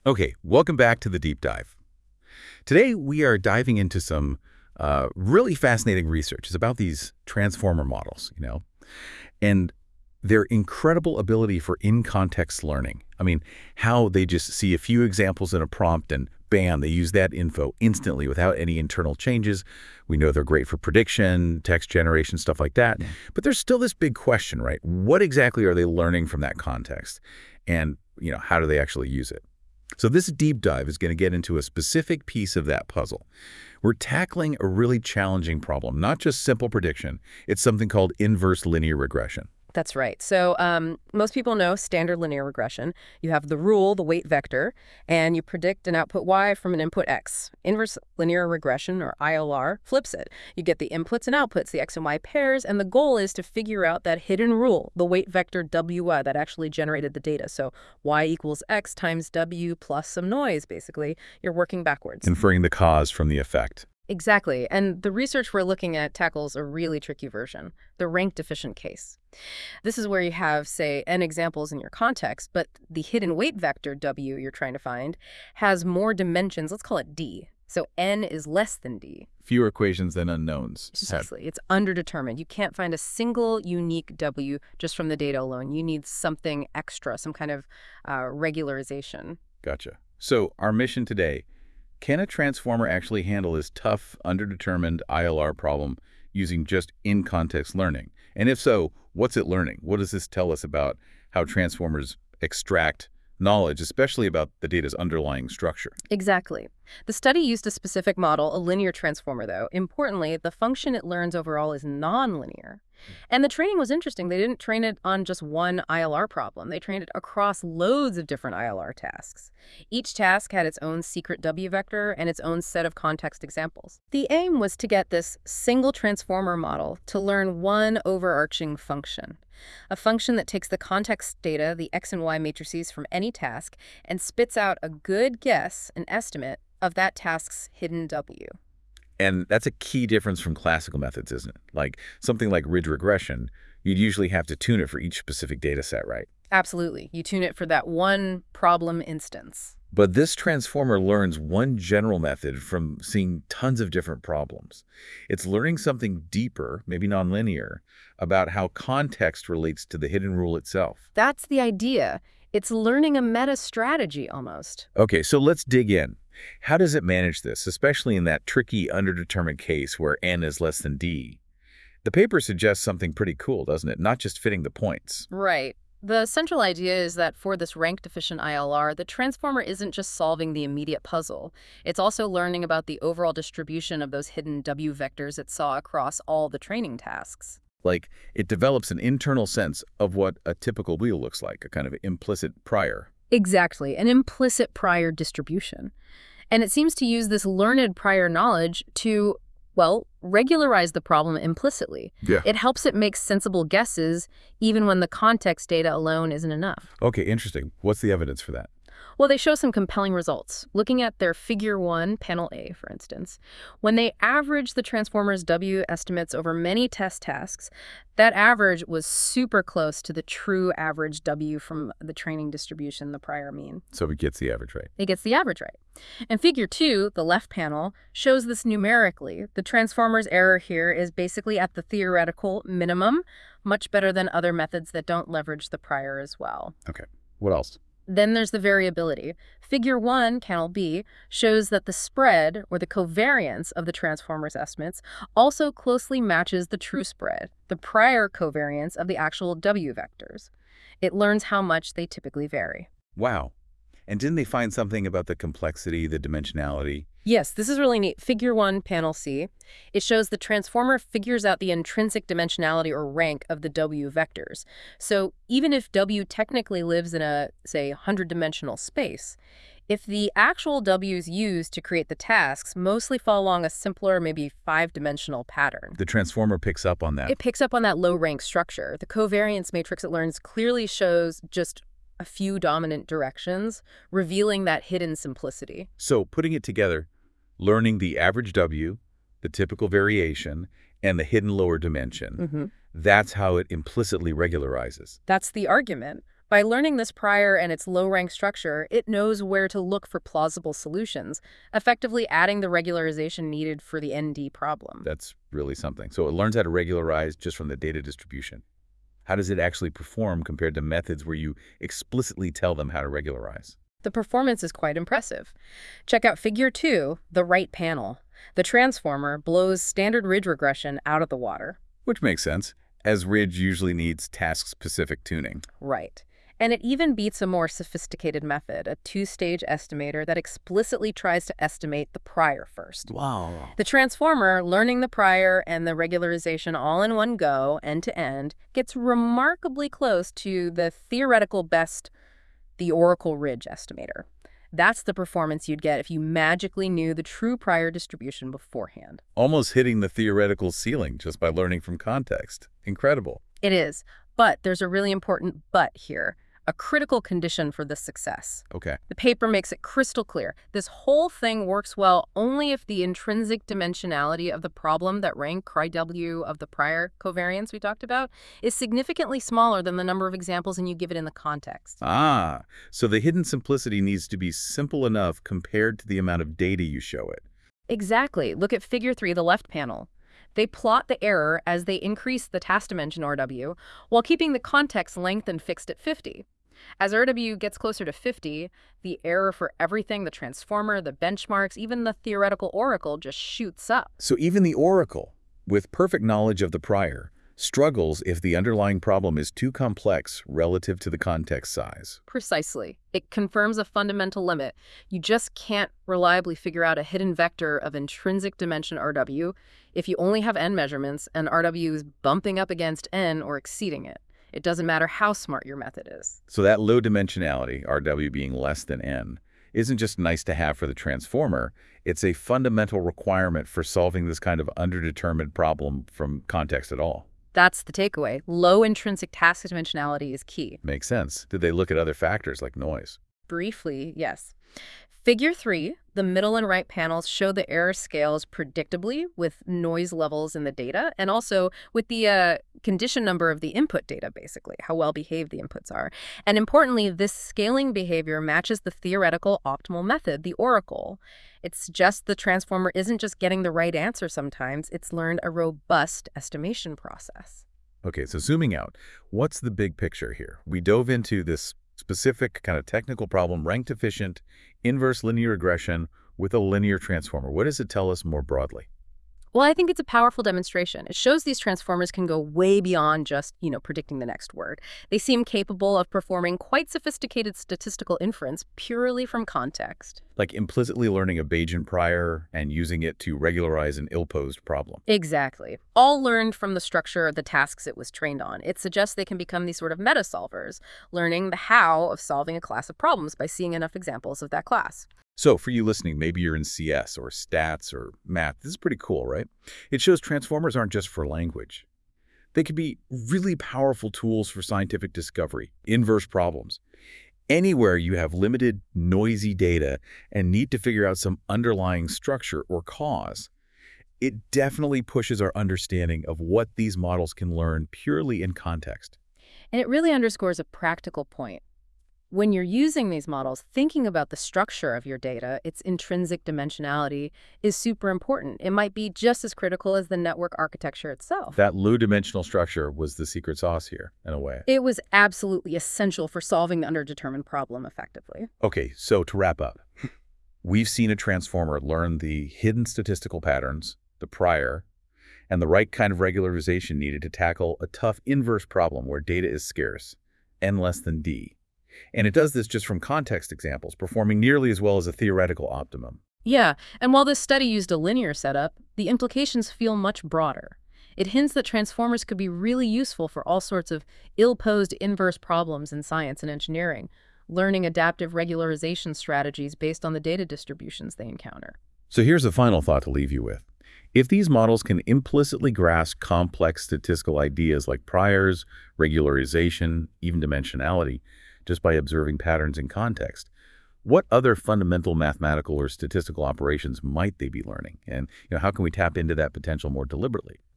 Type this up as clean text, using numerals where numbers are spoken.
Okay, welcome back to the deep dive. Today we are diving into some really fascinating research. It's about these transformer models, and their incredible ability for in-context learning. I mean, how they just see a few examples in a prompt and bam, they use that info instantly without any internal changes. We know they're great for prediction, text generation, stuff like that. Yeah. But there's still this big question, right? What exactly are they learning from that context? And, how do they actually use it? So this deep dive is going to get into a specific piece of that puzzle. We're tackling a really challenging problem, not just simple prediction. It's something called inverse linear regression. That's right. So most people know standard linear regression. You have the rule, the weight vector, and you predict an output y from an input x. Inverse linear regression, or ILR, flips it. You get the inputs and outputs, the x and y pairs, and the goal is to figure out that hidden rule, the weight vector wy that actually generated the data. So y equals x times w plus some noise, basically. You're working backwards. Inferring the cause from the effect. Exactly. And the research we're looking at tackles a really tricky version, the rank deficient case. This is where you have, say, n examples in your context, but the hidden weight vector, w, you're trying to find, has more dimensions. Let's call it d. So n is less than d. Fewer equations than unknowns. Precisely. It's underdetermined. You can't find a single unique w just from the data alone. You need something extra, some kind of regularization. Gotcha. So our mission today, can a transformer actually handle this tough, underdetermined ILR problem using just in-context learning? And if so, what's it learning? What does this tell us about how transformers extract knowledge, especially about the data's underlying structure? Exactly. The study used a specific model, a linear transformer, though. Importantly, the function it learns overall is nonlinear. And the training was interesting. They didn't train it on just one ILR problem. They trained it across loads of different ILR tasks. Each task had its own secret W vector and its own set of context examples. The aim was to get this single transformer model to learn one overarching function, a function that takes the context data, the X and Y matrices from any task, and spits out a good guess, an estimate, of that task's hidden W. And that's a key difference from classical methods, isn't it? Like something like ridge regression, you'd usually have to tune it for each specific data set, right? Absolutely. You tune it for that one problem instance. But this transformer learns one general method from seeing tons of different problems. It's learning something deeper, maybe nonlinear, about how context relates to the hidden rule itself. That's the idea. It's learning a meta strategy almost. Okay, so let's dig in. How does it manage this, especially in that tricky, underdetermined case where n is less than d? The paper suggests something pretty cool, doesn't it? Not just fitting the points. Right. The central idea is that for this rank-deficient ILR, the transformer isn't just solving the immediate puzzle. It's also learning about the overall distribution of those hidden W vectors it saw across all the training tasks. Like, it develops an internal sense of what a typical wheel looks like, a kind of implicit prior. Exactly, an implicit prior distribution. And it seems to use this learned prior knowledge to, well, regularize the problem implicitly. Yeah. It helps it make sensible guesses even when the context data alone isn't enough. Okay, interesting. What's the evidence for that? Well, they show some compelling results. Looking at their Figure 1, Panel A, for instance, when they averaged the transformer's W estimates over many test tasks, that average was super close to the true average W from the training distribution, the prior mean. So it gets the average right. It gets the average right. And Figure 2, the left panel, shows this numerically. The transformer's error here is basically at the theoretical minimum, much better than other methods that don't leverage the prior as well. Okay, what else? Then there's the variability. Figure 1, Panel B, shows that the spread, or the covariance of the transformer's estimates, also closely matches the true spread, the prior covariance of the actual W vectors. It learns how much they typically vary. Wow. And didn't they find something about the complexity, the dimensionality? Yes, this is really neat. Figure 1, Panel C. It shows the transformer figures out the intrinsic dimensionality or rank of the W vectors. So even if W technically lives in a, say, 100-dimensional space, if the actual W's used to create the tasks mostly fall along a simpler, maybe 5-dimensional pattern. The transformer picks up on that. It picks up on that low-rank structure. The covariance matrix it learns clearly shows just a few dominant directions, revealing that hidden simplicity. So putting it together, learning the average W, the typical variation, and the hidden lower dimension, that's how it implicitly regularizes. That's the argument. By learning this prior and its low-rank structure, it knows where to look for plausible solutions, effectively adding the regularization needed for the ND problem. That's really something. So it learns how to regularize just from the data distribution. How does it actually perform compared to methods where you explicitly tell them how to regularize? The performance is quite impressive. Check out Figure 2, the right panel. The transformer blows standard ridge regression out of the water. Which makes sense, as ridge usually needs task-specific tuning. Right. And it even beats a more sophisticated method, a two-stage estimator that explicitly tries to estimate the prior first. Wow. The transformer, learning the prior and the regularization all in one go, end-to-end, gets remarkably close to the theoretical best, the Oracle Ridge estimator. That's the performance you'd get if you magically knew the true prior distribution beforehand. Almost hitting the theoretical ceiling just by learning from context. Incredible. It is. But there's a really important but here. A critical condition for this success. Okay. The paper makes it crystal clear. This whole thing works well only if the intrinsic dimensionality of the problem that rank CRI-W of the prior covariance we talked about is significantly smaller than the number of examples and you give it in the context. Ah, so the hidden simplicity needs to be simple enough compared to the amount of data you show it. Exactly. Look at Figure 3, the left panel. They plot the error as they increase the task dimension RW while keeping the context lengthened fixed at 50. As RW gets closer to 50, the error for everything, the transformer, the benchmarks, even the theoretical oracle just shoots up. So even the oracle, with perfect knowledge of the prior, struggles if the underlying problem is too complex relative to the context size. Precisely. It confirms a fundamental limit. You just can't reliably figure out a hidden vector of intrinsic dimension RW if you only have n measurements and RW is bumping up against n or exceeding it. It doesn't matter how smart your method is. So that low dimensionality, RW being less than n, isn't just nice to have for the transformer, it's a fundamental requirement for solving this kind of underdetermined problem from context at all. That's the takeaway. Low intrinsic task dimensionality is key. Makes sense. Did they look at other factors like noise? Briefly, yes. Figure 3, the middle and right panels show the error scales predictably with noise levels in the data and also with the condition number of the input data, basically, how well behaved the inputs are. And importantly, this scaling behavior matches the theoretical optimal method, the oracle. It's just the transformer isn't just getting the right answer sometimes, it's learned a robust estimation process. Okay, so zooming out, what's the big picture here? We dove into this specific kind of technical problem, ranked efficient, inverse linear regression with a linear transformer. What does it tell us more broadly? Well, I think it's a powerful demonstration. It shows these transformers can go way beyond just, predicting the next word. They seem capable of performing quite sophisticated statistical inference purely from context. Like implicitly learning a Bayesian prior and using it to regularize an ill-posed problem. Exactly. All learned from the structure of the tasks it was trained on. It suggests they can become these sort of meta-solvers, learning the how of solving a class of problems by seeing enough examples of that class. So for you listening, maybe you're in CS or stats or math. This is pretty cool, right? It shows transformers aren't just for language. They can be really powerful tools for scientific discovery, inverse problems. Anywhere you have limited, noisy data and need to figure out some underlying structure or cause, it definitely pushes our understanding of what these models can learn purely in context. And it really underscores a practical point. When you're using these models, thinking about the structure of your data, its intrinsic dimensionality, is super important. It might be just as critical as the network architecture itself. That low-dimensional structure was the secret sauce here, in a way. It was absolutely essential for solving the underdetermined problem effectively. Okay, so to wrap up, we've seen a transformer learn the hidden statistical patterns, the prior, and the right kind of regularization needed to tackle a tough inverse problem where data is scarce, n less than d. And it does this just from context examples, performing nearly as well as a theoretical optimum. Yeah, and while this study used a linear setup, the implications feel much broader. It hints that transformers could be really useful for all sorts of ill-posed inverse problems in science and engineering, learning adaptive regularization strategies based on the data distributions they encounter. So here's a final thought to leave you with. If these models can implicitly grasp complex statistical ideas like priors, regularization, even dimensionality, just by observing patterns in context, what other fundamental mathematical or statistical operations might they be learning? And how can we tap into that potential more deliberately?